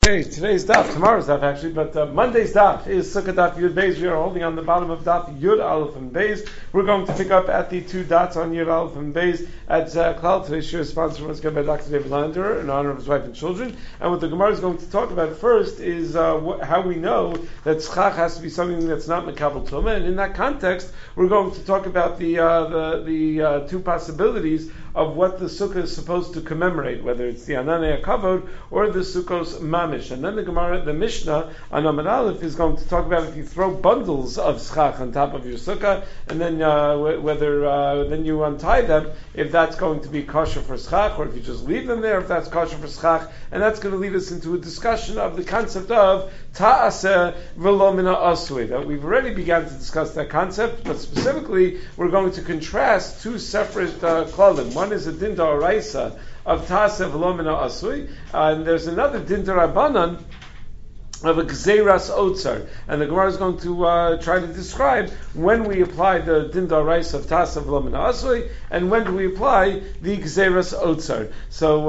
Okay, today's daf, tomorrow's daf actually, but Monday's daf is Sukkah daf Yud Beis. We are holding on the bottom of daf Yud Aleph and Beis. We're going to pick up at the two dots on Yud Aleph and Beis at Klal. Today's shir is sponsored once again by Dr. David Lander in honor of his wife and children. And what the Gemara is going to talk about first is how we know that schach has to be something that's not mekabel tumah. And in that context, we're going to talk about the two possibilities of what the sukkah is supposed to commemorate, whether it's the Ananei HaKavod or the Sukkos Mamish. And then the Gemara, the Mishnah on Amud Aleph is going to talk about if you throw bundles of schach on top of your sukkah, and then whether then you untie them, if that's going to be kosher for schach, or if you just leave them there, if that's kosher for schach. And that's going to lead us into a discussion of the concept of ta'aseh v'lo mina asui. That we've already begun to discuss that concept, but specifically we're going to contrast two separate klalim. One is a din d'oraisa of ta'aseh v'lo mina asui, and there's another din d'Rabbanan of a gzeiras otzar, and the Gemara is going to try to describe when we apply the din d'oraisa of ta'aseh v'lo mina asui, and when do we apply the gzeiras otzar. So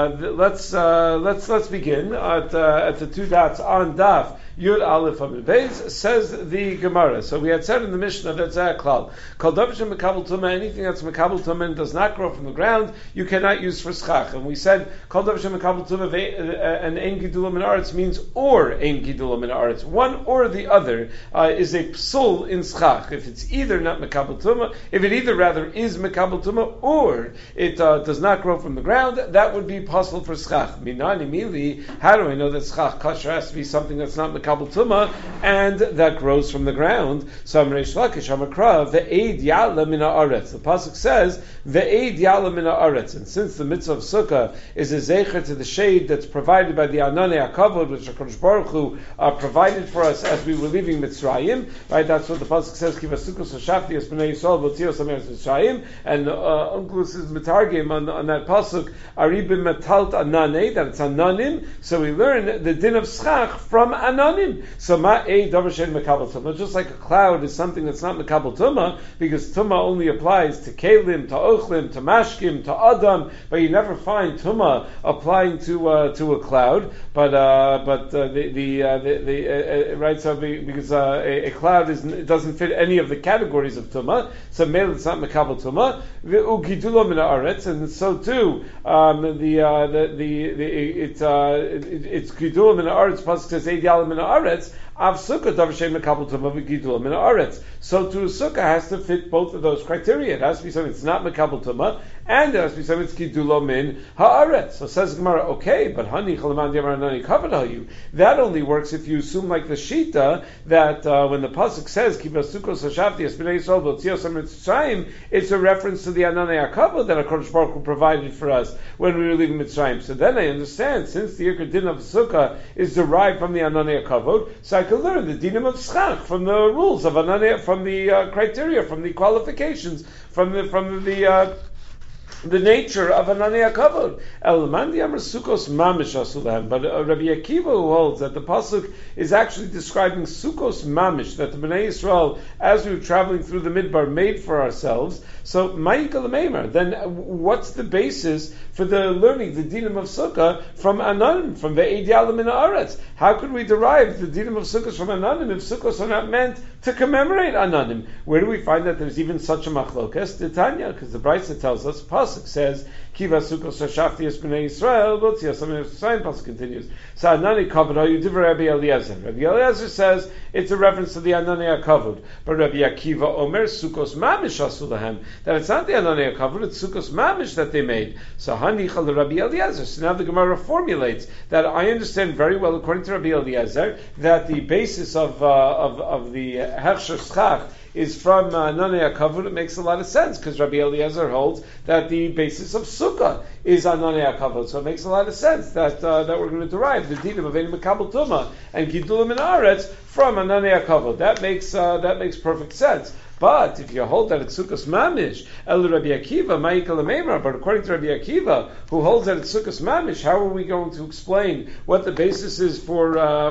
let's begin at the two dots on daf Yud Aleph Amud Beis. Says the Gemara. So we had said in the Mishnah that's a klal. Kol davar shemekabel tumah, anything that's mekabel tumah and does not grow from the ground, you cannot use for schach. And we said kol davar shemekabel tumah and ein gidulah min haaretz means or ein gidulah min haaretz. One or the other is a psul in schach. If it's either not mekabel tumah, if it either rather is mekabel tumah or it does not grow from the ground, that would be possible for schach. Minani mili, how do I know that schach kosher has to be something that's not mekabel tumah and that grows from the ground? So Reish Lakish Hamakra ve'ed ya'la min haaretz. The pasuk says ve'ed ya'la min haaretz, and since the mitzvah of sukkah is a zecher to the shade that's provided by the Ananei HaKavod, which HaKadosh Baruch Hu provided for us as we were leaving Mitzrayim, right? That's what the pasuk says. Kiva sukkos hashafti es bnei Yisrael v'tzios hameretz Mitzrayim, and Unklus is metargim on that pasuk aribim metalt ananei, that it's ananim. So we learn the din of schach from ananim. So ma'ei davar she'en mekabel tumah, just like a cloud is something that's not mekabel tumah, because tumah only applies to kelim, to ochlim, to mashkim, to adam, but you never find tumah applying to a cloud. But right, so because a cloud doesn't fit any of the categories of tumah, so mele it's not mekabel tumah. Ugidulo min haaretz, and so too it's gidulo min haaretz. Pasuk says eid ya'la min haaretz. Av sukkah davar she'en mekabel tumah v'gidulo min haaretz. So too a sukkah has to fit both of those criteria. It has to be something that's not mekabel tumah, and it has to be something that's gidulo min haaretz. So says Gemara, okay, but hani chalaman diamar nani kavod hayu. That only works if you assume like the shita that when the pasuk says kiva sukkos hashafti es bnei Yisrael v'tzios hameretz Mitzrayim, it's a reference to the Ananei HaKavod that HaKadosh Baruch Hu provided for us when we were leaving Mitzrayim. So then I understand, since the Iker Din of sukkah is derived from the Ananei HaKavod, so I could learn the dinim of schach from the rules of Ananei, from the criteria, from the qualifications, from the nature of Ananei HaKavod. El mandi amar sukos mamish asulahem. But Rabbi Akiva, who holds that the pasuk is actually describing sukos mamish, that the Bnei Yisrael, as we were traveling through the midbar, made for ourselves. So ma'ikal meimer. Then what's the basis for the learning the dinim of sukkah from Ananim, from the ve'ed ya'la min haaretz? How could we derive the dinim of sukkahs from Ananim if sukkahs are not meant to commemorate Ananim? Where do we find that there's even such a machlokas? Titania, because the Brisa tells us, pasuk says, Kiva sukkos hashafti es bnei Yisrael v'tzios hameretz Mitzrayim. Pasuk continues. So Anani kavod hayu divrei Rabbi Eliezer. Rabbi Eliezer says it's a reference to the Ananei HaKavod. But Rabbi Akiva omer sukos mamish asu lahem, that it's not the Ananei HaKavod, it's sukos mamish that they made. So hanicha Rabbi Eliezer. So now the Gemara formulates that I understand very well, according to Rabbi Eliezer, that the basis of the hechsher schach is from Ananei HaKavod. It makes a lot of sense because Rabbi Eliezer holds that the basis of sukkah is Ananei HaKavod. So it makes a lot of sense that we're going to derive the dinim of Ein Mekabel Tumah and Gidulah min haaretz from Ananei HaKavod. That makes perfect sense. But if you hold that it's Sukkos Mamish, El Rabbi Akiva, Ma'ikal Amemra, but according to Rabbi Akiva, who holds that it's Sukkos Mamish, how are we going to explain what the basis is for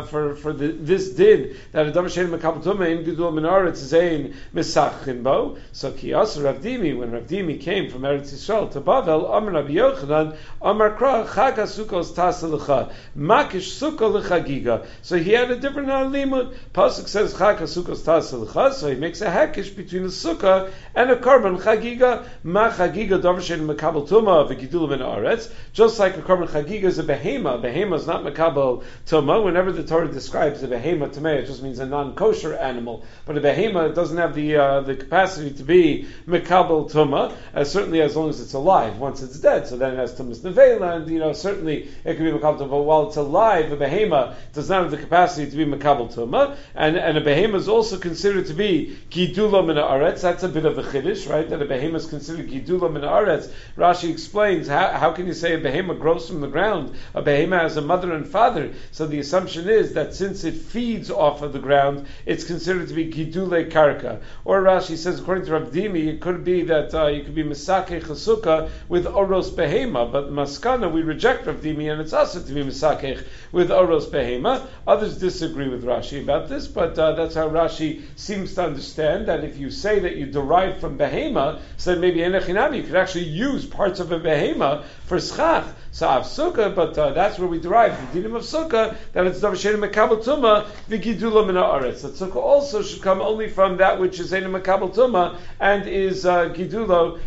this din that a Davar Shein Mekabel Tumah in Gidul Min Haaretz Zayin Misachim Bo? So Kiyas Rav Dimi, when Rav Dimi came from Eretz Yisrael to Bavel, Amar Rabbi Yochanan, Amar Kra Chag HaSukkos Tasa L'cha Makish Sukkah L'chagiga. So he had a different limud. Pasuk says Chag HaSukkos Tasa L'cha, so he makes a hakish between a sukkah and a korban chagiga. Ma chagiga davar shein mekabel tumah v'gidul min haaretz. Just like a korban chagiga is a behema. Behema is not mekabel tumah. Whenever the Torah describes a behema tamei, it just means a non-kosher animal. But a behema doesn't have the capacity to be mekabel tumah. Certainly, as long as it's alive. Once it's dead, so then it has tumas nevela, and certainly it can be mekabel tumah. But while it's alive, a behema does not have the capacity to be mekabel tumah, and a behema is also considered to be gidula min haaretz. That's a bit of a chiddush, right? That a behema is considered gidula min haaretz. Rashi explains how can you say a behema grows from the ground? A behema has a mother and father, so the assumption is that since it feeds off of the ground, it's considered to be gidule karka. Or Rashi says, according to Rav Dimi, it could be that you could be misakeh chasuka with oros behema, but maskana we reject Rav Dimi, and it's also to be misakeh with oros behema. Others disagree with Rashi about this, but that's how Rashi seems to understand that if you say that you derive from behema, so then maybe enechinami, you could actually use parts of a behema for schach. So Av Sukkah, but that's where we derive the dinim of Sukkah, that it's Davar Shein Mekabel Tumah v'gidula min haaretz. That Sukkah also should come only from that which is Ein Mekabel Tumah and is gidula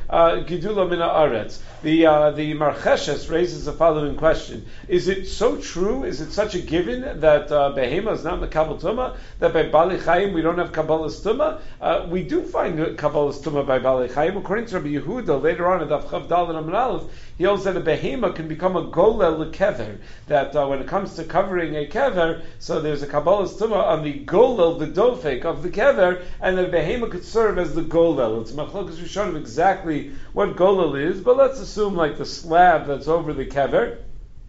min haaretz. The Marcheshes raises the following question: is it so true? Is it such a given that behema is not Mekabel Tumah? That by Bali Chaim we don't have Kabbalas Tumah? We do find Kabbalas Tumah by Bali Chaim. According to Rabbi Yehuda, later on in Daf Chav Dal and Amud Aleph, he holds that a behema can become a golel lekever. That when it comes to covering a kever, so there's a Kabbalas Tumah on the golel, the dofek of the kever, and the behema could serve as the golel. It's Machlokas Rishonim exactly what golel is, but let's assume like the slab that's over the kever.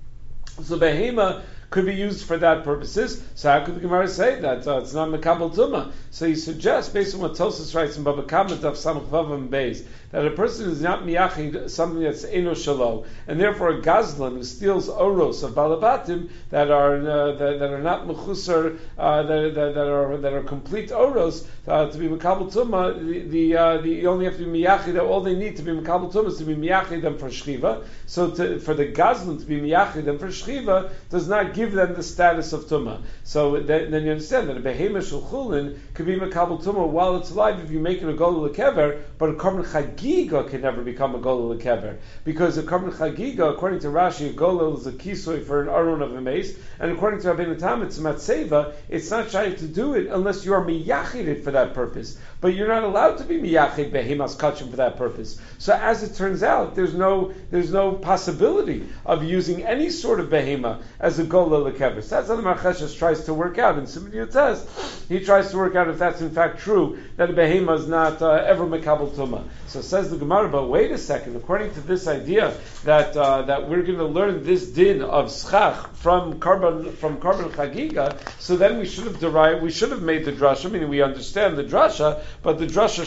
So behema could be used for that purposes. So how could the Gemara say that it's not mekabel tumah? So he suggests, based on what Tosfos writes in Baba Kama Daf Samach Vav and Beis, that a person is not miyachid something that's eno shalo, and therefore a gazlan who steals oros of balabatim that are not mechusar, that are complete oros to be mekabel tumah. You only have to be miyachid. All they need to be mekabel tumah is to be miyachid them for shchiva. So for the gazlan to be miyachid them for shchiva does not give them the status of tumah. So then you understand that a behema shel chulin could be mekabel tumah while it's alive if you make it a golul lekever, but a korban chagiga can never become a golul lekever, because a korban chagiga, according to Rashi, a golul is a kisoy for an aron of a mace, and according to Rabbeinu Tam, it's matzeva. It's not shy to do it unless you are miyachid for that purpose, but you're not allowed to be miyachid behemas kachim for that purpose. So as it turns out, there's no possibility of using any sort of behema as a golul lekever. So that's how the Marcheshes tries to work out. In Siman Yotez, he tries to work out if that's in fact true, that a behema is not ever mekabel tumah. So says the Gemara, but wait a second. According to this idea that we're going to learn this din of schach from korban chagiga, so then we should have made the drasha. Meaning we understand the drasha, but the drasha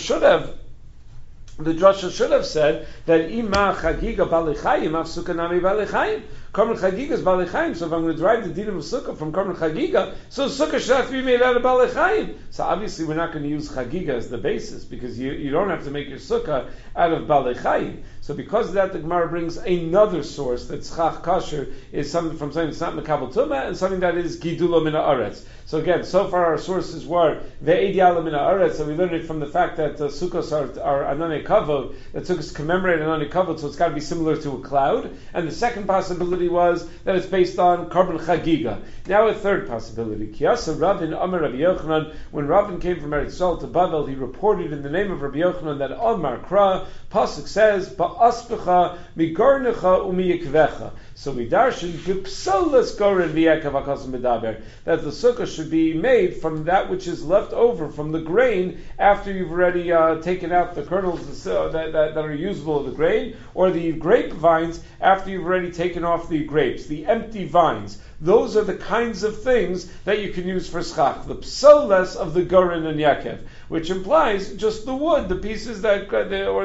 should have said that ima chagiga balichayim af sukanami balichayim. Korban chagiga is balichayim. So if I'm going to derive the dinim of sukkah from korban chagiga, so sukkah should have to be made out of balichayim. So obviously we're not going to use chagiga as the basis, because you don't have to make your sukkah out of balichayim. So because of that, the Gemara brings another source that schach kasher is something from something that's not mekabel tumah and something that is gidula min haaretz. So again, so far our sources were ve'ed yala min haaretz, so we learned it from the fact that sukkos are anane kavod, that sukkos commemorate anane kavod, so it's got to be similar to a cloud. And the second possibility was that it's based on korban chagiga. Now a third possibility. Kiyasa Ravin Amar Rabbi Yochanan, when Ravin came from Eretz Yisrael to Bavel, he reported in the name of Rabbi Yochanan that Amar Kra, Pasuk says, Ba'aspecha migarnecha umiyikvecha. So we darshan gipsolas goren v'yekav hakasim medaber, that the sukkah should be made from that which is left over from the grain after you've already taken out the kernels that are usable of the grain, or the grape vines after you've already taken off the grapes, the empty vines. those are the kinds of things that you can use for schach. The psoles of the goren and Yaakov, which implies just the wood, the pieces that, or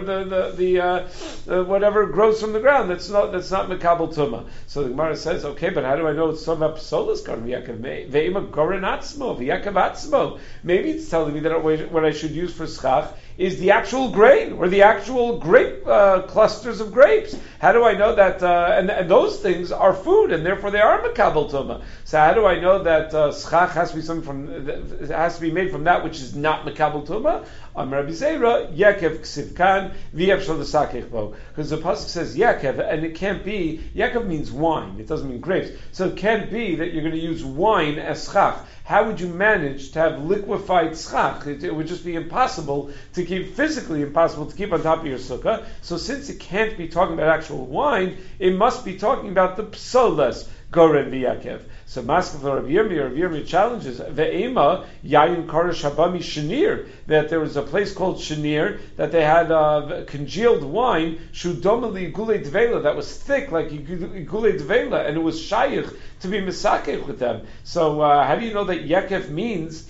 the whatever grows from the ground. That's not mekabel tuma. So the Gemara says, okay, but how do I know it's talking about psoles goren Yaakov? Ve'ima goren atzmo, v'Yaakov atzmo. Maybe it's telling me that what I should use for schach is the actual grain or the actual grape clusters of grapes. How do I know that? And those things are food, and therefore they are mekabel tuma. So how do I know that schach has to be something it has to be made from that which is not mekabel tuma? Rabbi Zera, Yaakov ksivkan v'yev shel l'sakech bo. Because the pasuk says Yaakov, and it can't be. Yaakov means wine; it doesn't mean grapes. So it can't be that you're going to use wine as schach. How would you manage to have liquefied schach? It would just be impossible to keep, physically impossible to keep on top of your sukkah. So since it can't be talking about actual wine, it must be talking about the psoles, goren v'Yaakov. So Maskef Rabbi Yirmiyah challenges ve'ema yayin karish habami shenir, that there was a place called Shenir that they had congealed wine shudomali igule dvela, that was thick like igule dvela, and it was shayich to be misakech with them. So how do you know that Yaakov means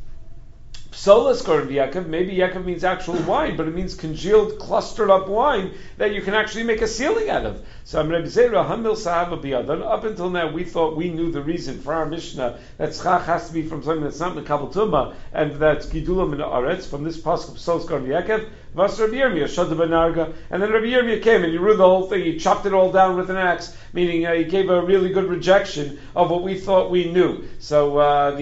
psoles goren v'Yaakov? Maybe Yaakov means actual wine, but it means congealed, clustered up wine that you can actually make a ceiling out of. So Rabbi Zera Hamil Sahava Biyadan. Up until now, we thought we knew the reason for our Mishnah that schach has to be from something that's not mekabel tuma, and that's gidulam in the aretz from this pasuk of psoles goren v'Yaakov. Vas Rabbi Yirmiyah shada benarga, and then Rabbi Yirmiyah came and he ruined the whole thing. He chopped it all down with an axe, meaning he gave a really good rejection of what we thought we knew. So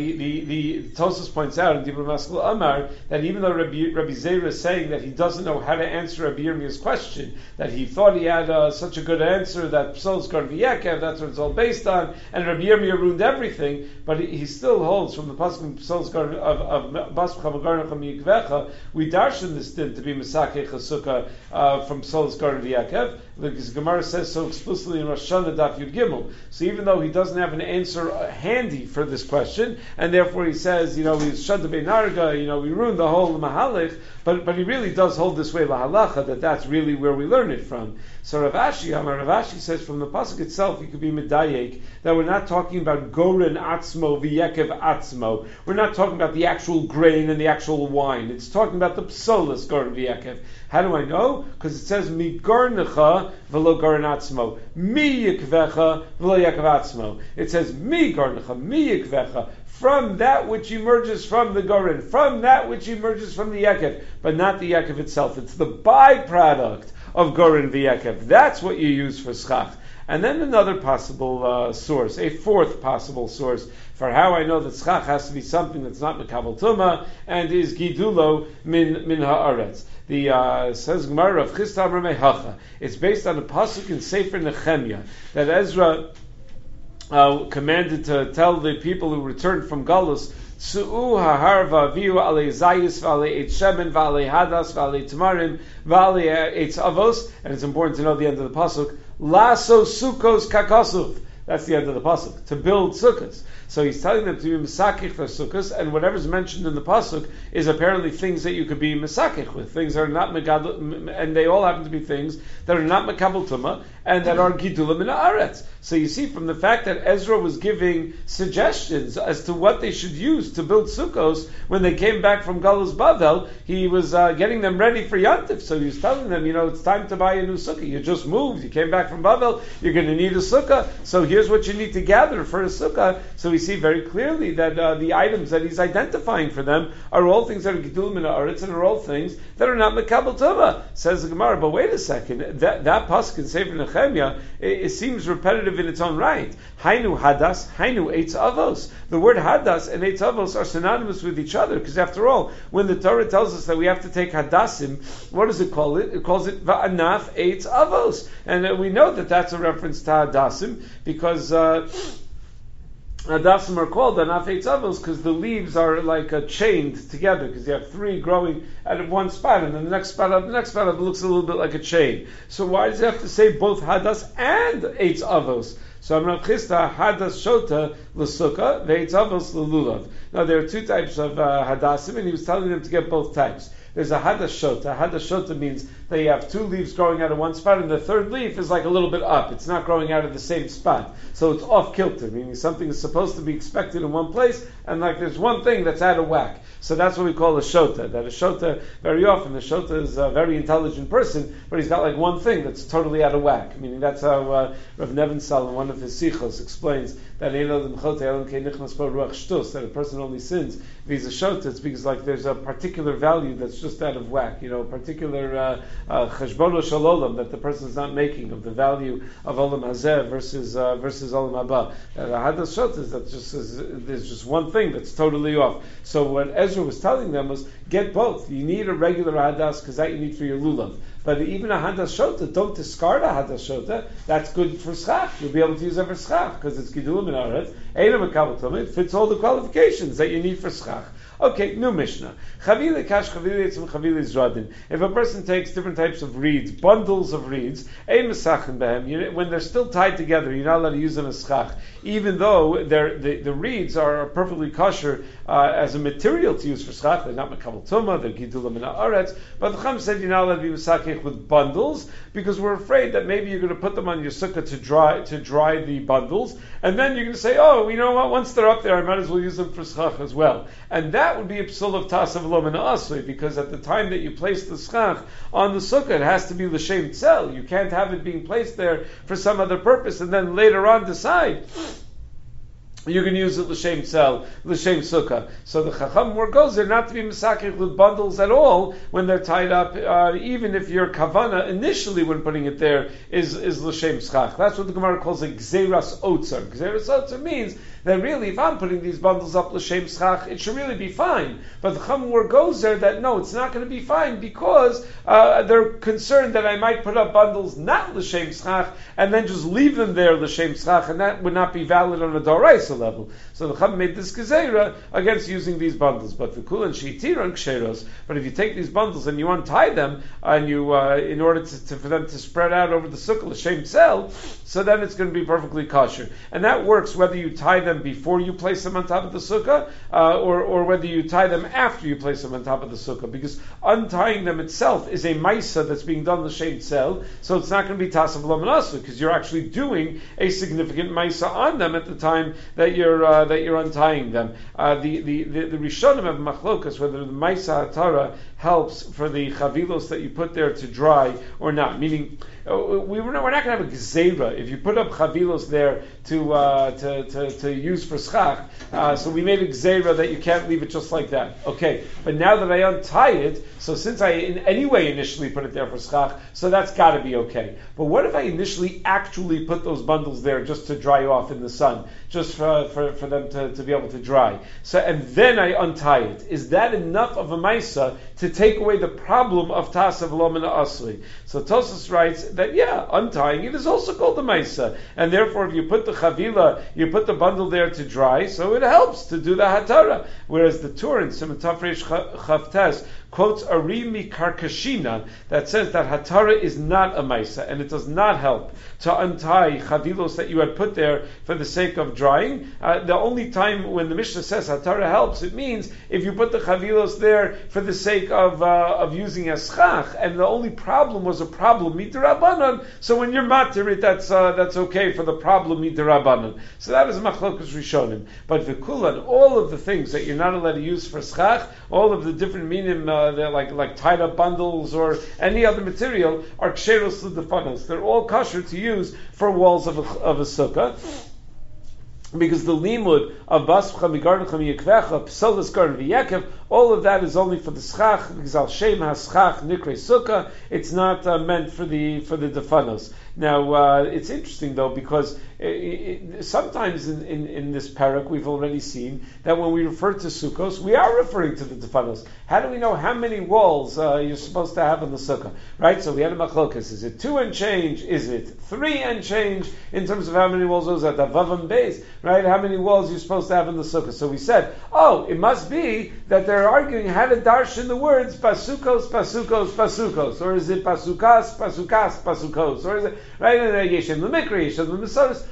the Tosfos points out in Dibur Maskil Amar that even though Rabbi Zera is saying that he doesn't know how to answer Rabbi Yirmiyah's question, that he thought he had such a good answer that psoles goren v'Yaakov, that's what it's all based on, and Rabbi Yirmiyah ruined everything, but he still holds from the pasuk psoles goren of Bascha v'garnach mikvecha. We darshan this din to be misakech sukkah from psoles goren v'Yaakov. The Gemara says so explicitly in Rosh Hashanah Daf Yud Gimel. So even though he doesn't have an answer handy for this question, and therefore he says, he's shada beinarga, we ruined the whole mahalech, but he really does hold this way lahalacha, that's really where we learn it from. So Rav Ashi says from the pasuk itself, you could be medayek that we're not talking about goren atzmo v'Yaakov atzmo. We're not talking about the actual grain and the actual wine. It's talking about the psoles goren v'Yaakov. How do I know? Because it says mi garnecha v'lo goren atzmo, mi yikvecha v'lo Yaakov atzmo. It says mi garnecha, mi yikvecha, from that which emerges from the goren, from that which emerges from the Yaakov, but not the Yaakov itself. It's the byproduct of goren v'Yaakov. That's what you use for schach. And then another possible source, a fourth possible source for how I know that schach has to be something that's not mekabel tuma and is gidulo min haaretz. The says Gemara of Chistam Ramehacha. It's based on a pasuk in Sefer Nehemiah that Ezra commanded to tell the people who returned from Galus, Su'u hahar v'aviu alei zayis v'alei eitz shemen v'alei hadas v'alei tamarim v'alei eitz avos. And it's important to know the end of the pasuk. Laso sukkos kakosuf. That's the end of the pasuk. To build sukkahs. So he's telling them to be misakich for sukkahs, and whatever's mentioned in the pasuk is apparently things that you could be misakich with, things that are not megadol, and they all happen to be things that are not mekabel tuma and that are gidulim in haaretz. So you see from the fact that Ezra was giving suggestions as to what they should use to build sukkos when they came back from Galus Bavel, he was getting them ready for Yantif. So he was telling them, it's time to buy a new sukkah. You just moved, you came back from Bavel, you're going to need a sukkah. So here's what you need to gather for a sukkah. So we see very clearly that the items that he's identifying for them are all things that are gidulim in haaretz and are all things that are not mekabel tuma. Says the Gemara, but wait a second, that pasuk in Sefer Nehemiah, it seems repetitive in its own right. Hainu hadas, hainu eitz avos. The word hadas and eitz avos are synonymous with each other, because after all, when the Torah tells us that we have to take hadassim, what does it call it? It calls it va'anaf eitz avos. And we know that that's a reference to hadassim, because Hadassim are called anaf eitz avos because the leaves are like chained together, because you have three growing at one spot, and then the next spot up it looks a little bit like a chain. So why does it have to say both hadas and eitz avos? So Amrav Chisda hadas shota l'sukkah ve'eitz avos l'lulav. Now there are two types of hadassim, and he was telling them to get both types. there's a hadashota. Hadashota means that you have two leaves growing out of one spot, and the third leaf is like a little bit up. It's not growing out of the same spot. So it's off kilter, meaning something is supposed to be expected in one place, and like there's one thing that's out of whack. So that's what we call a shota. That a shota, very often, the shota is a very intelligent person, but he's got like one thing that's totally out of whack. Meaning that's how Rav Nevensal in one of his sichos explains that that a person only sins if he's a shota. It's because like there's a particular value that's just out of whack. A particular cheshbono shalolam that the person is not making of the value of olam hazeh versus olam haba. The hadas shota is that there's just one thing that's totally off. So what Ezra was telling them was, get both. You need a regular hadas because that you need for your lulav. But even a hadas shota, don't discard a hadas shota. That's good for schach. You'll be able to use it for schach because it's gidulim in aretz. Eina mekabel tumah. It fits all the qualifications that you need for schach. Okay, new Mishnah. Chavile kash, chavile etzim, chavile zradin. If a person takes different types of reeds, bundles of reeds, ein mesachin behem, when they're still tied together, you're not allowed to use them as schach, even though the reeds are perfectly kosher as a material to use for schach. They're not mekabel tumah, they're gidulim in haaretz. But the Chum said you're not allowed to be mesachich with bundles because we're afraid that maybe you're going to put them on your sukkah to dry the bundles, and then you're going to say, oh, you know what? Once they're up there, I might as well use them for schach as well, and that would be a psul of tasav lo min asli, because at the time that you place the schach on the sukkah, it has to be l'shem tzel. You can't have it being placed there for some other purpose, and then later on decide you can use it l'shem tzel, l'shem sukkah. So the chacham more goes there not to be misakich with bundles at all when they're tied up, even if your kavana initially when putting it there is l'shem schach. That's what the Gemara calls a gzeras otzer. Gzeras otzer means that really, if I'm putting these bundles up l'shem schach, it should really be fine. But the Chamor goes there that no, it's not going to be fine because they're concerned that I might put up bundles not l'shem schach and then just leave them there l'shem schach, and that would not be valid on a doraisa level. So the Chacham made this gezerah against using these bundles. But v'kulan sheitiran ksheros. But if you take these bundles and you untie them and you, in order for them to spread out over the sukkah l'shem tzel, so then it's going to be perfectly kosher, and that works whether you tie them before you place them on top of the sukkah, or whether you tie them after you place them on top of the sukkah, because untying them itself is a maisa that's being done l'shem tzel, so it's not going to be tasav lo min asli, because you're actually doing a significant maisa on them at the time that you're untying them. The Rishonim have machlokas whether the maisa hatara helps for the chavilos that you put there to dry or not. Meaning, we're not going to have a gzeira if you put up chavilos there to use for schach. So we made a gzeira that you can't leave it just like that. Okay, but now that I untie it, so since I in any way initially put it there for schach, so that's got to be okay. But what if I initially actually put those bundles there just to dry off in the sun, just for them to be able to dry? So and then I untie it. Is that enough of a maisa to take away the problem of tasav lo min asli? So Tosfos writes that untying it is also called the maisa, and therefore if you put the chavila, you put the bundle there to dry, so it helps to do the hatara. Whereas the Tur in Siman Tafresh Chavtes quotes a Rimi Karkashina that says that hatara is not a maisa, and it does not help to untie chavilos that you had put there for the sake of drying. The only time when the Mishnah says hatara helps, it means if you put the chavilos there for the sake of using as schach, and the only problem was a problem mitirabanan. So when you're matir it, that's okay for the problem mitirabanan. So that is machlokas rishonim. But v'kulan, all of the things that you're not allowed to use for schach, all of the different minim, they're like tied up bundles or any other material, are ksheros l'defanos. They're all kosher to use for walls of a sukkah. Because the limud of bascha migarnecha miyekvecha psolas garden v'yekev, all of that is only for the schach, because al shem haschach nikre sukkah. It's not meant for the defanos. Now it's interesting though, because sometimes in this parak we've already seen that when we refer to sukkos, we are referring to the defanos. How do we know how many walls you're supposed to have on the sukkah? Right? So we had a machlokas. Is it 2 and change? Is it 3 and change in terms of how many walls those are? The vavam beis, right? How many walls you're supposed to have in the sukkah? So we said, it must be that they're arguing how to darshan the words pasukos, pasukos, pasukos, or is it pasukas, pasukas, pasukos, or is it right? Yeshem l'mikra, yeshem l'misaros.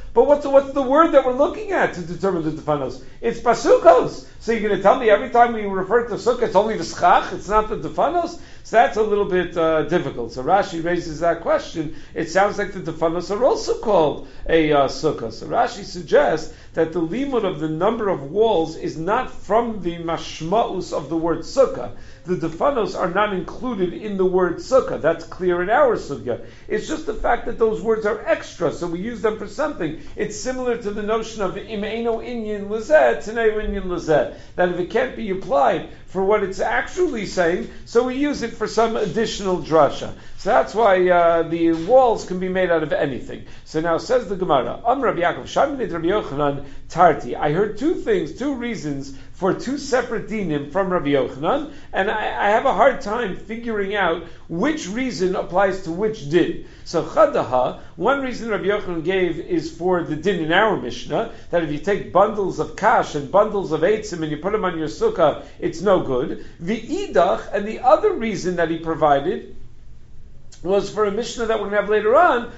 But what's the word that we're looking at to determine the defanos? It's pasukos. So you're going to tell me every time we refer to sukkah, it's only the schach, it's not the defanos? So that's a little bit difficult. So Rashi raises that question. It sounds like the defanos are also called a sukkah. So Rashi suggests that the limud of the number of walls is not from the mashma'us of the word sukkah. The defanos are not included in the word sukkah. That's clear in our sukkah. It's just the fact that those words are extra, so we use them for something. It's similar to the notion of im eino inyan lezeh, t'nei inyan lezeh. That if it can't be applied for what it's actually saying, so we use it for some additional drasha. So that's why the walls can be made out of anything. So now says the Gemara, Rabbi Yaakov, Shaminid Rabbi Yochanan, Tarti. I heard two reasons for two separate dinim from Rabbi Yochanan, and I have a hard time figuring out which reason applies to which din. So Chadaha, one reason Rabbi Yochanan gave is for the din in our Mishnah, that if you take bundles of kash and bundles of eitzim and you put them on your sukkah, it's no good. The idach, and the other reason that he provided was for a Mishnah that we're going to have later on,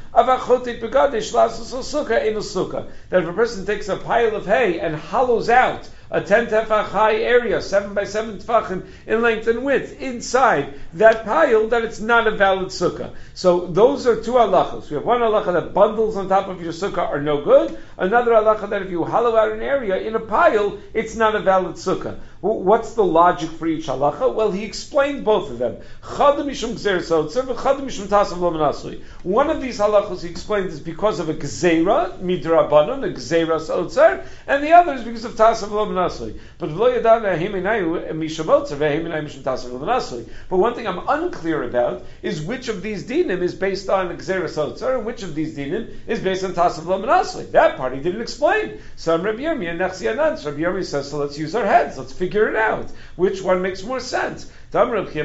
that if a person takes a pile of hay and hollows out a 10 tefach high area, 7 by 7 tefachim in length and width, inside that pile, that it's not a valid sukkah. So those are two halachas. We have one halacha that bundles on top of your sukkah are no good, another halacha that if you hollow out an area in a pile, it's not a valid sukkah. What's the logic for each halacha? Well, he explained both of them. One of these halachas he explained is because of a gzeira, midrabanon, a gzeira sotzer, and the other is because of tasav lo menasli. But one thing I'm unclear about is which of these dinim is based on a gzeira sotzer, and which of these dinim is based on tasav lo menasli. That part he didn't explain. So Rabbi Yirmiyah and Rabbi Yirmiyah says, so let's use our heads, let's figure it out. Which one makes more sense? Why did the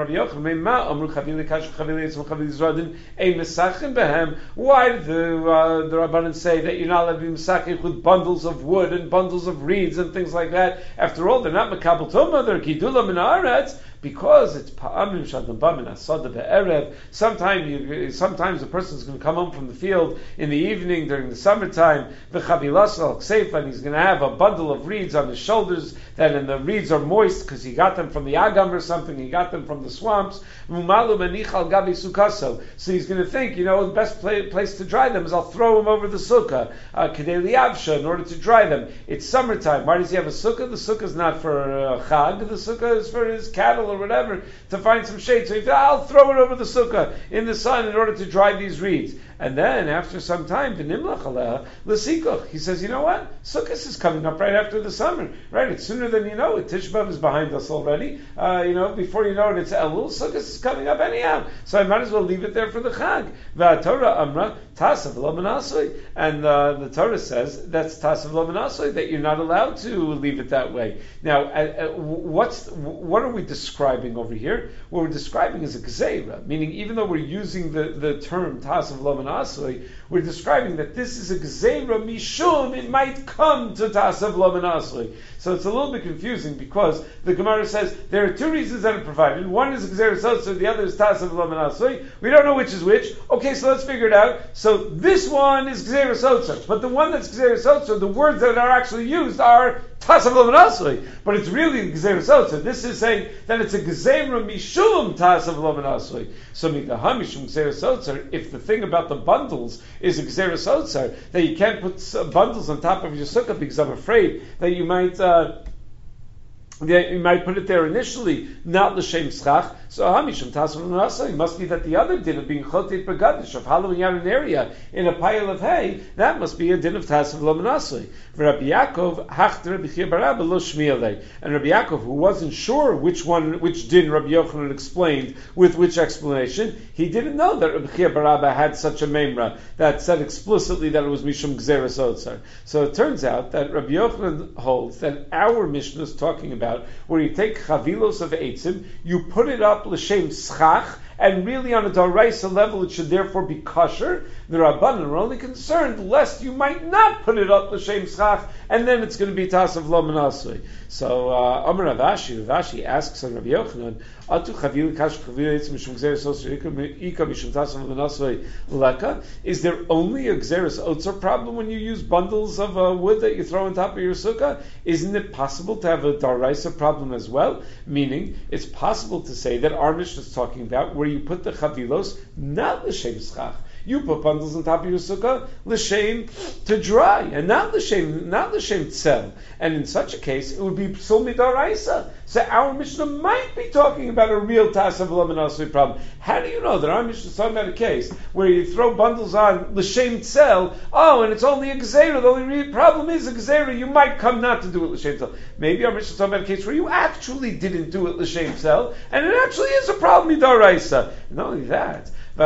Rabbanan say that you're not allowed to be misakich with bundles of wood and bundles of reeds and things like that? After all, they're not makabel tumah, they're gidula min haaretz, because it's pa'amim shadam min asada be'erev. Sometimes a person's going to come home from the field in the evening during the summertime, v'chavilas al kseifa, and he's going to have a bundle of reeds on his shoulders, and the reeds are moist because he got them from the agam or something, he got them from the swamps. So he's going to think, the best place to dry them is I'll throw them over the sukkah, kedei liyavsha, in order to dry them. It's summertime. Why does he have a sukkah? The sukkah is not for chag, the sukkah is for his cattle or whatever, to find some shade. So he said, I'll throw it over the sukkah in the sun in order to dry these reeds. And then, after some time, he says, you know what? Sukkot is coming up right after the summer. Right? It's sooner than you know it. Tish B'Av is behind us already. Before you know it, it's Elul. Sukkot is coming up anyhow. So I might as well leave it there for the Chag. Torah Amra, Tasav Lo Menasoi. And the Torah says, that's Tasav Lo Menasoi, that you're not allowed to leave it that way. Now, what are we describing over here? What we're describing is a Gzeira, meaning even though we're using the term Tasav Lo Menasoi, we're describing that this is a gzeira mishum, it might come to tasav lo menasli. So it's a little bit confusing because the Gemara says there are two reasons that are provided. One is gzeira sotzer, the other is tasav lo menasli. We don't know which is which. Okay, so let's figure it out. So this one is gzeira sotzer, but the one that's gzeira sotzer, the words that are actually used are tasav lo menasli, but it's really gzeira sotzer. This is saying that it's a gzeira mishum tasav lo menasli. So migdaha mishum gzeira sotzer, if the thing about the bundles is a gzeira sotzer, that you can't put bundles on top of your sukkah because I'm afraid that you might put it there initially, not l'shem schach. So hamishum tasav l'menasoi, must be that the other din of being chotet begadish, of hollowing out an area in a pile of hay, that must be a din of tasav l'menasoi. Rabbi Yaakov hachter Rabbi Chia bar Abba lo shmi'alei, and Rabbi Yaakov, who wasn't sure which din Rabbi Yochanan explained with which explanation, he didn't know that Rabbi Chia bar Abba had such a memra that said explicitly that it was mishum gzeras otzar. So it turns out that Rabbi Yochanan holds that our Mishnah is talking about where you take chavilos of eitzim, you put it up l'shem schach, and really on a daraisa level it should therefore be kosher. The Rabbanan are only concerned lest you might not put it up l'shem schach, and then it's going to be tasav lo menasui. So Amar Rav Ashi asks on Rabbi Yochanan, Atu chavil kash chavil etz mishum gzeres osir ika mishum tasav lo menasui leka. Is there only a gzeres otzer problem when you use bundles of wood that you throw on top of your sukkah? Isn't it possible to have a daraisa problem as well? Meaning, it's possible to say that our Mishnah is talking about where you put the chavilos not l'shem schach. You put bundles on top of your sukkah l'shem to dry, and not l'shem tzel. And in such a case, it would be psul midaraisa. So our Mishnah might be talking about a real tasav lo menasui problem. How do you know that our Mishnah is talking about a case where you throw bundles on l'shem tzel? Oh, and it's only a gzeira. The only problem is a gzeira. You might come not to do it l'shem tzel. Maybe our Mishnah is talking about a case where you actually didn't do it l'shem tzel, and it actually is a problem midaraisa. Not only that. The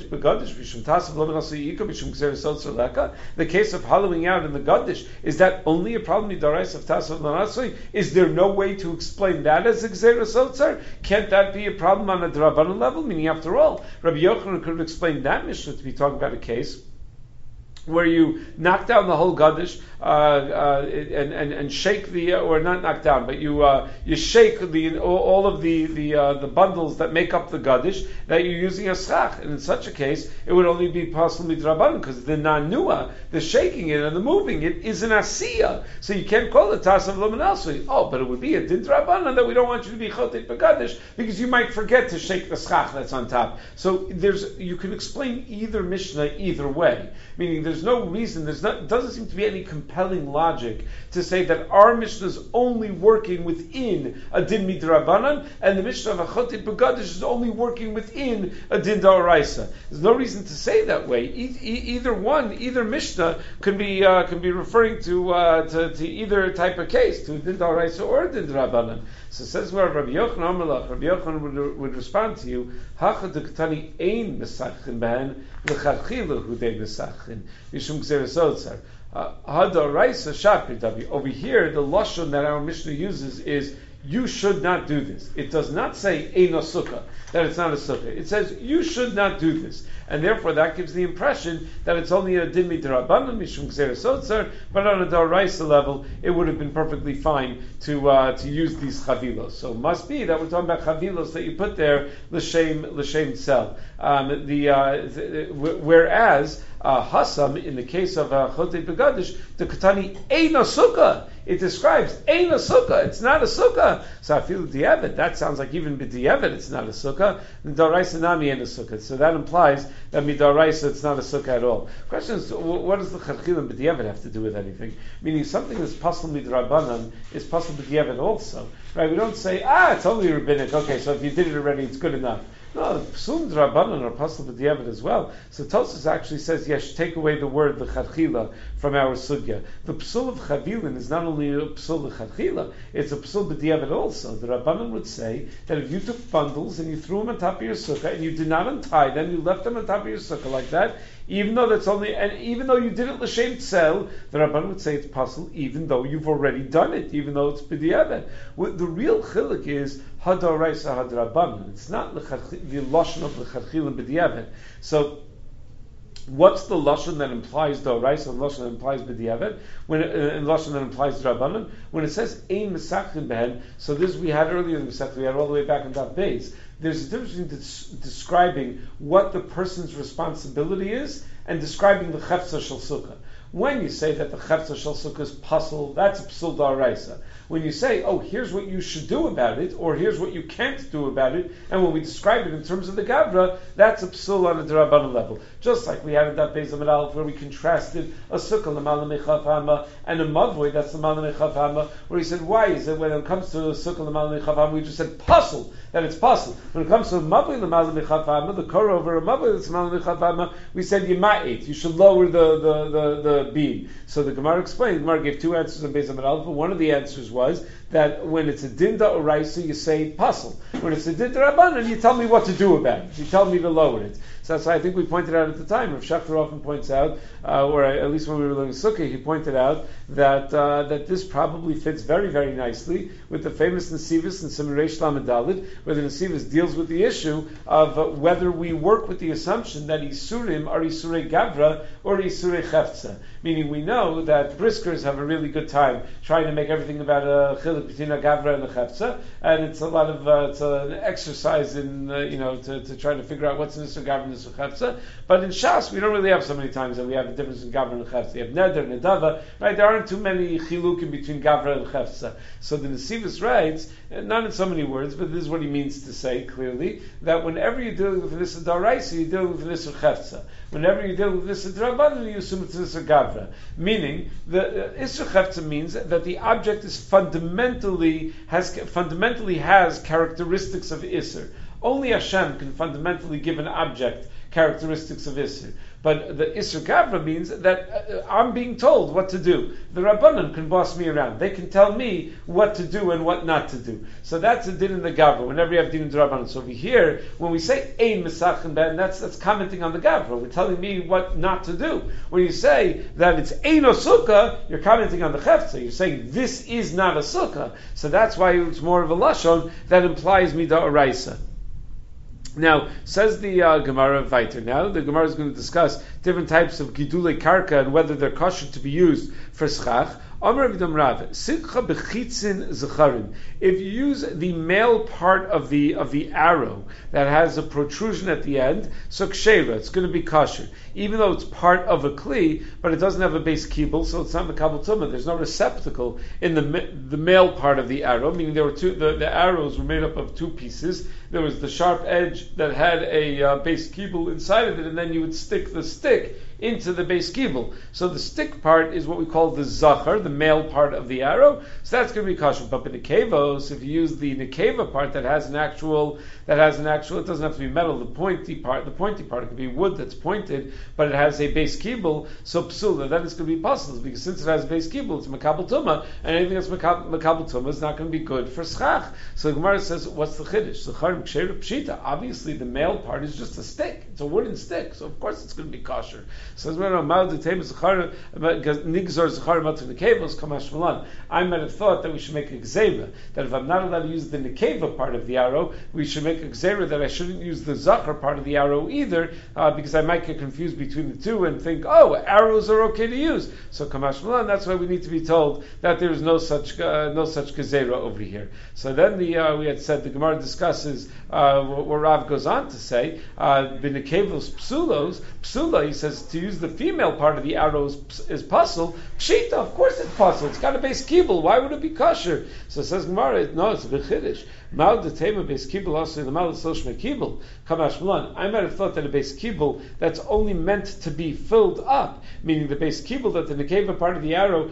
case of hollowing out in the Gadish, is that only a problem midarais of tasav l'nasui? Is there no way to explain that as a gzeres otzar? Can't that be a problem on a drabanan level? Meaning, after all, Rabbi Yochanan could have explained that Mishnah to be talking about a case where you knock down the whole Gadish and shake the, or not knock down, but you shake all of the bundles that make up the Gadish that you're using as schach. And in such a case, it would only be possible midrabanan, because the nanua, the shaking it and the moving it, is an asiya. So you can't call it tasav lo menasui. Oh, but it would be a din drabanan that we don't want you to be chotet b'Gadish, because you might forget to shake the schach that's on top. So you can explain either Mishnah either way. Meaning there's no reason, doesn't seem to be any compelling logic to say that our Mishnah is only working within a din midrabanan, and the Mishnah of Achotit B'Gadish is only working within a din d'oraisa. There's no reason to say that way. Either Mishnah can be referring to either type of case, to a din d'oraisa or a din d'rabanan. So it says where Rabbi Yochanan Amalach, Rabbi Yochanan would respond to you, Hacha d'ktani ein mesachin behen, l'chadchila hudei mesachin, mishum gzeres otzar. Hadaraisa shapir davi. Over here, the lashon that our Mishnah uses is, you should not do this. It does not say ein a sukkah, that it's not a sukkah. It says you should not do this, and therefore that gives the impression that it's only a din midrabanan mishum gzeres otzar, but on a daraisa level, it would have been perfectly fine to use these chavilos. So it must be that we're talking about chavilos that you put there l'shem tzel. Whereas hasam, in the case of chotet b'Gadish, the katani ein a sukkah. It describes ein a sukkah. It's not a sukkah. So I feel di'evet. That sounds like even b'di'evet it's not a sukkah. Midaraisa nami ain't a sukkah. So that implies that midaraisa it's not a sukkah at all. The question is, what does the chadchil and b'di'evet have to do with anything? Meaning something that's pasul midrabanan is pasul b'di'evet also. Right? We don't say, it's only rabbinic. Okay, so if you did it already, it's good enough. No, the psul drabanan are pasul b'di'evet as well. So Tosfos actually says, yes, take away the word the chadchila from our sugya. The psul of chavilin is not only a psul l'chadchila, it's a psul b'di'evet also. The Rabbanan would say that if you took bundles and you threw them on top of your sukkah and you did not untie them, you left them on top of your sukkah like that, even though you did it l'shem tzel, the Rabbanan would say it's pasul, even though you've already done it, even though it's b'di'evet. The real chiluk is hadaraisa hadrabanan. It's not the lashon of the chadchil and b'di'evet. So, what's the lashon that implies d'oraisa and lashon that implies b'di'evet? And lashon that implies drabanan? When it says ein mesachin behen, so this we had earlier in the Masechta, we had all the way back in Daf Beis. There's a difference between describing what the person's responsibility is and describing the chefza shel sukkah. When you say that the chefza shel sukkah is pasul, that's a psul d'oraisa. When you say, here's what you should do about it, or here's what you can't do about it, and when we describe it in terms of the Gavra, that's a psul on a D'Rabbanan level. Just like we had in that Beis Amud Aleph, where we contrasted a sukkah l'mala mechav hama and a mavoi that's l'mala mechav hama, where he said, why is it when it comes to a sukkah l'mala mechav hama, we just said pasul, that it's pasul. When it comes to a mavoi l'mala mechav hama, the kor over a mavoi that's l'mala mechav hama, we said yima'it, you should lower the beam. So the Gemara explained, the Gemara gave two answers on Beis Amud Aleph, but one of the answers was that when it's a din d'oraisa, you say pasul. When it's a din d'Rabbanan, you tell me what to do about it. You tell me to lower it. So that's why I think we pointed out at the time. Rav Shachter often points out, or at least when we were learning Sukkah, he pointed out that that this probably fits very, very nicely with the famous Nesivus in Siman Reish Lamed Daled, where the Nesivus deals with the issue of whether we work with the assumption that Isurim are Isurei Gavra or Isurei Chefza. Meaning we know that briskers have a really good time trying to make everything about a chiluk between a Gavra and a Chefza, and it's a lot of it's an exercise in to try to figure out what's an Isur Gavra and Isur Chefza. But in Shas we don't really have so many times that we have a difference in Gavra and Chefza. You have Neder, Nedava, right? There aren't too many chilukim between Gavra and Chefza. So the Nesivus writes, not in so many words, but this is what he means to say clearly, that whenever you're dealing with an Isur Daraisa, you're dealing with an Isur Chefza. Whenever you're dealing with Isur D'Rabbanan, you assume it's Isur Gavra. Meaning, the Isur Chefza means that the object is fundamentally has characteristics of Isur. Only Hashem can fundamentally give an object characteristics of Isur. But the Isur Gavra means that I'm being told what to do. The Rabbanan can boss me around. They can tell me what to do and what not to do. So that's a din in the Gavra, whenever you have din in the Rabbanan. So over here, when we say Ein Mesachin Ben, that's commenting on the Gavra. We're telling me what not to do. When you say that it's Ein Sukkah, you're commenting on the Chefza. You're saying this is not a Sukkah. So that's why it's more of a Lashon that implies Midah Oraisa. Now, says the Gemara weiter. Now, the Gemara is going to discuss different types of gidulei karka and whether they're kosher to be used for schach. If you use the male part of the arrow that has a protrusion at the end, so kshera, it's going to be kosher. Even though it's part of a kli, but it doesn't have a base kibul, so it's not mekabel tumah. There's no receptacle in the male part of the arrow, meaning there were the arrows were made up of two pieces. There was the sharp edge that had a base kibul inside of it, and then you would stick the stick into the base kibul. So the stick part is what we call the zachar, the male part of the arrow. So that's going to be kosher. But in nekevos, if you use the nekeva part that has an actual, it doesn't have to be metal. The pointy part, it could be wood that's pointed, but it has a base kibul. So psula, then it's going to be possible because since it has a base kibul, it's makabel tumah, and anything that's makabel tumah is not going to be good for schach. So the Gemara says, what's the chiddush? Zachar b'ksheira pshita. Obviously, the male part is just a stick. It's a wooden stick, so of course it's going to be kosher. So I might have thought that we should make a gzera, that if I'm not allowed to use the nekeva part of the arrow, we should make a gzera that I shouldn't use the zachar part of the arrow either, because I might get confused between the two and think, arrows are okay to use. So kamash malan, that's why we need to be told that there is no such gzera over here. So then we had said the Gemara discusses what Rav goes on to say, the nekevos psula, he says to use the female part of the arrow is pasul. Pshita, of course it's pasul. It's got a base kibul. Why would it be kosher? So it says Gemara, no, it's a big chiddush. I might have thought that a base kibul that's only meant to be filled up, meaning the base kibul that the nekeva part of the arrow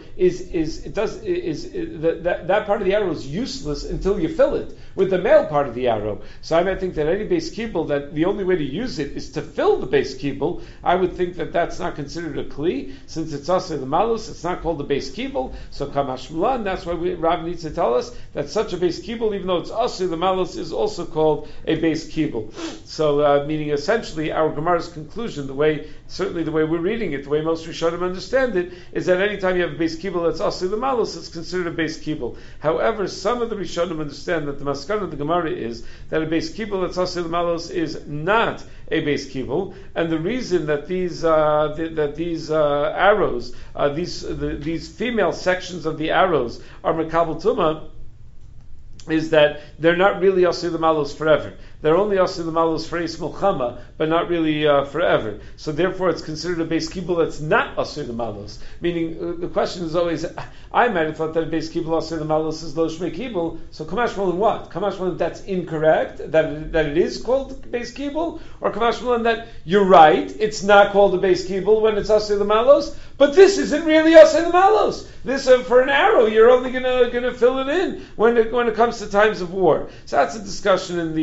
that part of the arrow is useless until you fill it with the male part of the arrow. So I might think that any base kibul that the only way to use it is to fill the base kibul. I would think that that's not considered a kli since it's also the malus. It's not called the base kibul. So kamash mulan. That's why Rav needs to tell us that such a base kibul, even though it's also the malus, is also called a base kibul. So, meaning essentially our Gemara's conclusion, the way we're reading it, the way most Rishonim understand it, is that any time you have a base kibul that's also the malus, it's considered a base kibul. However, some of the Rishonim understand that the maskana of the Gemara is that a base kibul that's also the malus is not a base kibul, and the reason that these arrows, these female sections of the arrows are makabel tumah, is that they're not really Asir the Malos forever. They're only Asir the Malos for Eis Milchama, but not really forever. So therefore it's considered a base kibul that's not Asir the Malos. Meaning, the question is always, I might have thought that a base kibul Asir the Malos is Lo Shmei Kibul, so Kamash Malan what? Kamash Malan that's incorrect, that it is called base kibul, or Kamash Malan that you're right, it's not called a base kibul when it's Asir the Malos, but this isn't really Asir the Malos. This, for an arrow, you're only gonna fill it in when it comes to times of war. So that's a discussion in the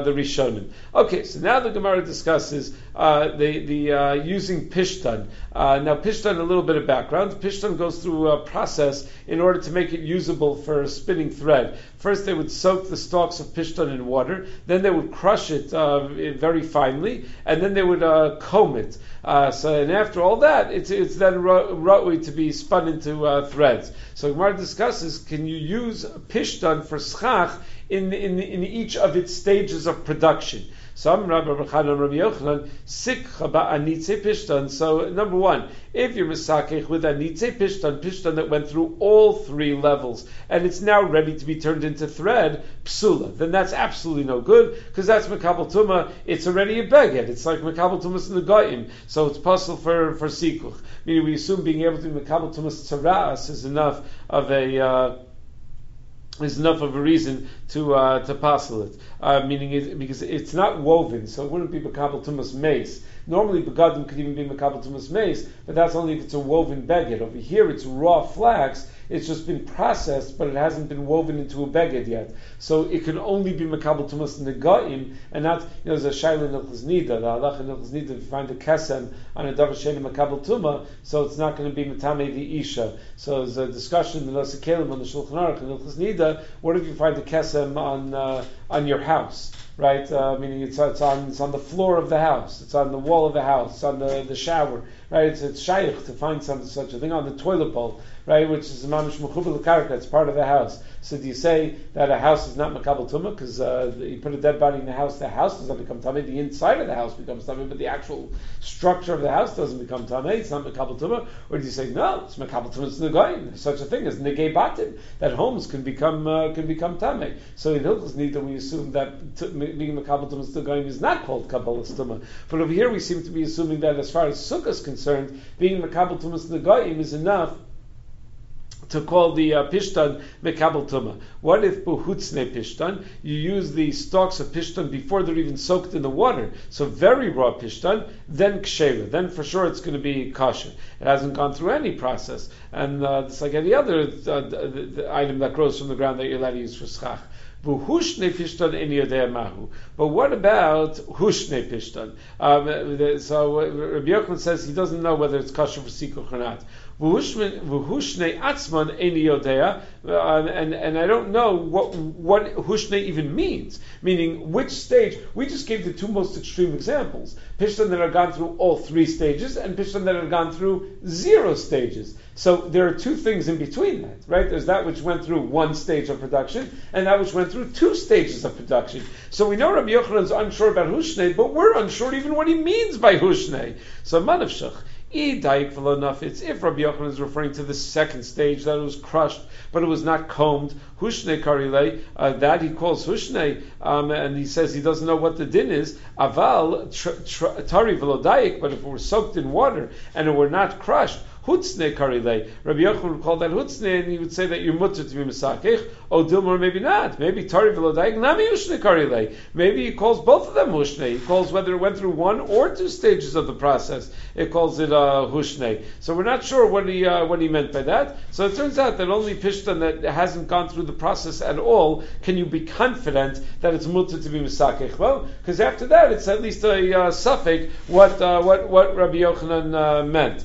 the Rishonim. Okay, so now the Gemara discusses the using pishtan. Now pishtan, a little bit of background. Pishtan goes through a process in order to make it usable for spinning thread. First, they would soak the stalks of pishtan in water. Then they would crush it very finely, and then they would comb it. And after all that, it's then ra'ui to be spun into threads. So Gemara discusses: can you use pishtan for schach in each of its stages of production? Some Rabbi Yochanan sikha ba'anitze pishtan. So number one, if you're misakech with anitze pishtan that went through all three levels and it's now ready to be turned into thread, psula, then that's absolutely no good because that's mekabel tuma. It's already a beged. It's like mekabel tumas negaim. So it's possible for sikuch. Meaning we assume being able to be mekabel tumas tzaras is enough of a reason to passel it. Meaning because it's not woven, so it wouldn't be mekabel tumas mace. Normally, begadim could even be mekabel tumas mace, but that's only if it's a woven beged. Over here, it's raw flax. It's just been processed, but it hasn't been woven into a beged yet. So it can only be mekabel tumas negaim, and not, there's a shaila in Hilchos Nida. The halacha in Hilchos Nida, if you find a kesem on a davar sheni mekabel tuma, so it's not going to be metame the isha. So there's a discussion in the Nosei Kelim on the Shulchan Aruch in Hilchos Nida. What if you find a kesem on your house? Right, meaning it's on the floor of the house, it's on the wall of the house, it's on the shower, right? It's shaykh to find such a thing on the toilet bowl, right? Which is mamish mechubel l'karka, it's part of the house. So do you say that a house is not makabel tumah because you put a dead body in the house doesn't become tamei, the inside of the house becomes tamei, but the actual structure of the house doesn't become tamei, it's not makabel tumah? Or do you say no, it's makabel tumah, it's negaim? There's such a thing as negei batim, that homes can become tamei. So in Hilchos Nida we assume that being makabel tumah negaim is not called kabbalas tumah. But over here we seem to be assuming that as far as sukkah is concerned, being makabel tumah negaim is enough to call the pishtan mekabel tuma. What if buhutzne pishtan? You use the stalks of pishtan before they're even soaked in the water. So very raw pishtan, then ksheira. Then for sure it's going to be kosher. It hasn't gone through any process. And it's like any other the item that grows from the ground that you're allowed to use for schach. Buhushne pishtan en yodea mahu. But what about hushne pishtan? So Rabbi Yochanan says he doesn't know whether it's kosher for sikuch or not. V'hushne atzman eini yodea, and I don't know what hushne even means. Meaning, which stage? We just gave the two most extreme examples: pishtan that have gone through all three stages, and pishtan that have gone through 0 stages. So there are two things in between that, right? There's that which went through 1 stage of production, and that which went through 2 stages of production. So we know Rabbi Yochanan's unsure about hushne, but we're unsure even what he means by hushne. So manavshach. If Rabbi Yochanan is referring to the second stage, that it was crushed, but it was not combed, hushne karile, that he calls hushne, and he says he doesn't know what the din is, aval tari velodayik, but if it were soaked in water and it were not crushed, hutzne karile. Rabbi Yochanan would call that hutzne, and he would say that you're mutter to be misakech. Oh, Dilmar, maybe not. Maybe tari velodayik nami hushne karile. Maybe he calls both of them hushne. He calls whether it went through 1 or 2 stages of the process. It calls it hushne. So we're not sure what he meant by that. So it turns out that only pishtan that hasn't gone through the process at all can you be confident that it's mutter to be misakech. Well, because after that it's at least a suffix what Rabbi Yochanan meant.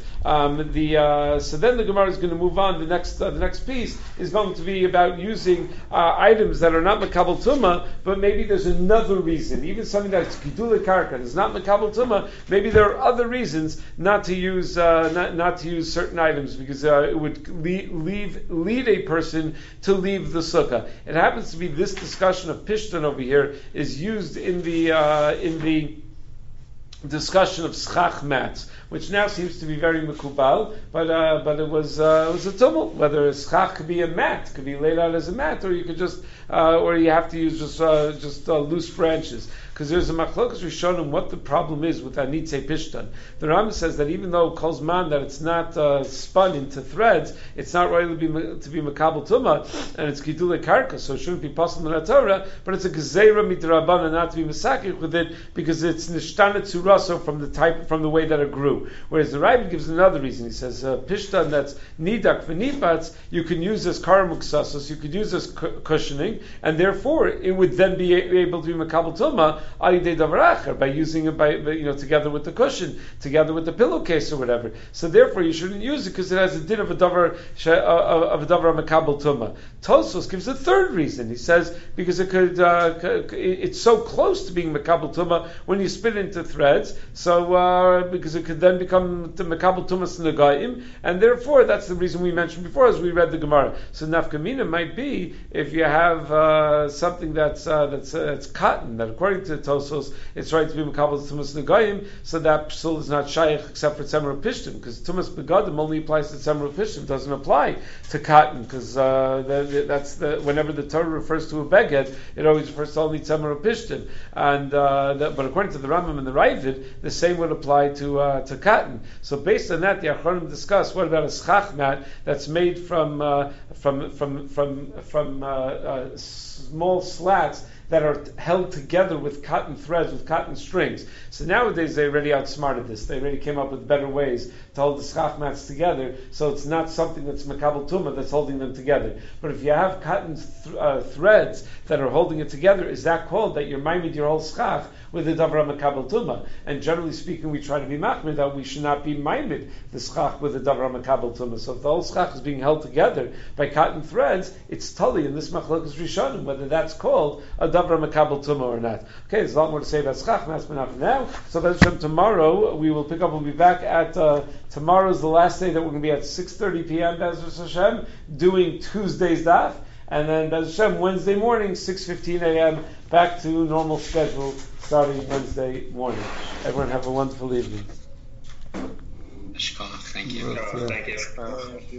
So then the Gemara is going to move on. The next piece is going to be about using items that are not makabel tuma, but maybe there's another reason. Even something that's gidule karka is not makabel tuma. Maybe there are other reasons not to use not to use certain items because it would lead a person to leave the sukkah. It happens to be this discussion of pishtan over here is used in the discussion of schach mats, which now seems to be very mekubal, but it was a tumult whether a schach could be a mat, could be laid out as a mat, or you could just or you have to use just loose branches. Because there's a machlokas rishonim what the problem is with anitze pishtan. The Rambam says that even though kolzman that it's not spun into threads, it's not really to be makabel tuma, and it's gidule karka, so it shouldn't be possible in the Torah, but it's a gezeira midrabanan not to be misakich with it because it's nishtana tzura naso from the way that it grew. Whereas the Ravid gives another reason. He says pishtan that's nidak v'nipatz you can use as karamuksasos, you could use as cushioning, and therefore it would then be able to be makabel tuma alidei davar acher by using it together with the cushion, together with the pillowcase or whatever. So therefore you shouldn't use it because it has a din of a davar makabel tuma. Tosfos gives a third reason. He says because it could it's so close to being makabel tuma when you split into threads. So because it could then become the makabel tumas nagaim, and therefore that's the reason we mentioned before as we read the Gemara. So nafkamina might be if you have something that's cotton that according to Tosfos it's right to be makabel tumas nagaim. So that psul is not shaykh except for tzemer pishtim because tumas begadim only applies to tzemer pishtim, doesn't apply to cotton because that's whenever the Torah refers to a beged, it always refers to only tzemer pishtim. And but according to the Rambam and the Ravid, the same would apply to cotton. So based on that, the Achronim discuss what about a schach mat that's made from small slats that are held together with cotton threads, with cotton strings. So nowadays they already outsmarted this. They already came up with better ways to hold the schach mats together, so it's not something that's makabel tuma that's holding them together. But if you have cotton threads that are holding it together, is that called that you're maimed your whole schach with the davar makabel tuma? And generally speaking, we try to be machmir that we should not be maimed the schach with the davar makabel tuma. So if the whole schach is being held together by cotton threads, it's tali in this machlokes rishonim whether that's called a davar makabel tuma or not. Okay, there's a lot more to say about schach mats, but not for now. So Bez Hashem, tomorrow we will pick up. We'll be back at tomorrow's the last day that we're going to be at 6:30 p.m. Bez Hashem doing Tuesday's daf, and then Bez Hashem Wednesday morning 6:15 a.m. back to normal schedule starting Wednesday morning. Everyone have a wonderful evening. Thank you. Thank you.